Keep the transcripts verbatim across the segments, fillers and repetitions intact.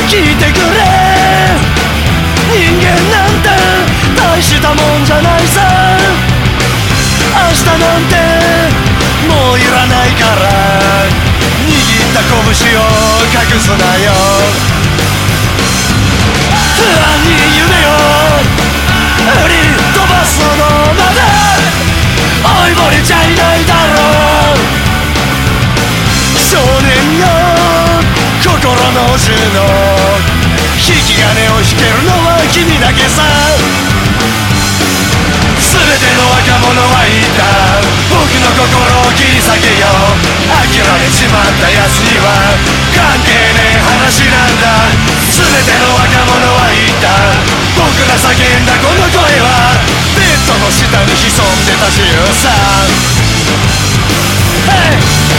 聞いてくれ、人間なんて大したもんじゃないさ。明日なんてもういらないから、握った拳を隠すなよ。不安に夢を売り飛ばすのまで追いぼれちゃいないだろう。少年よ、心の銃の引き金を引けるのは君だけさ。全ての若者はいた、僕の心を切り裂けよ。飽きられちまった奴には関係ねえ話なんだ。全ての若者はいた、僕が叫んだこの声はベッドの下に潜んでた自由さ。Hey!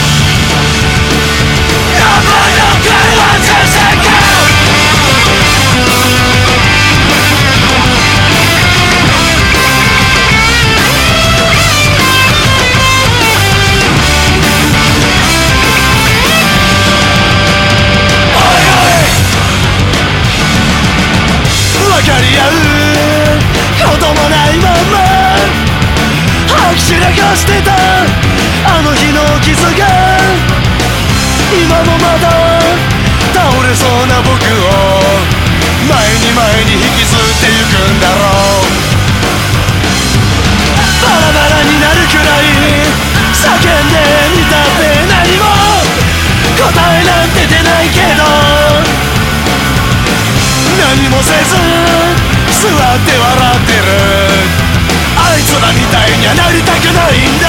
分かり合うこともないまま吐き散らかしてたあの日の傷が今もまだ倒れそうな僕を前に前に引きずってゆくんだろう。バラバラになるくらい叫んでみたって何も答えなんて出ないけど、何もせず座って笑ってるあいつらみたいにはなりたくないんだ。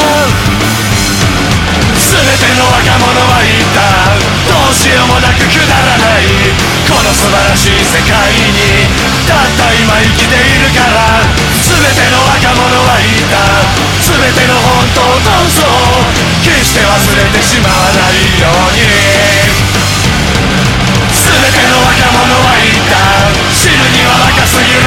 全ての若者は言った、どうしようもなくくだらないこの素晴らしい世界にたった今生きているから。全ての若者は言った、全ての本当と嘘を決して忘れてしまわないように。全ての若者は言った、死ぬには若すぎる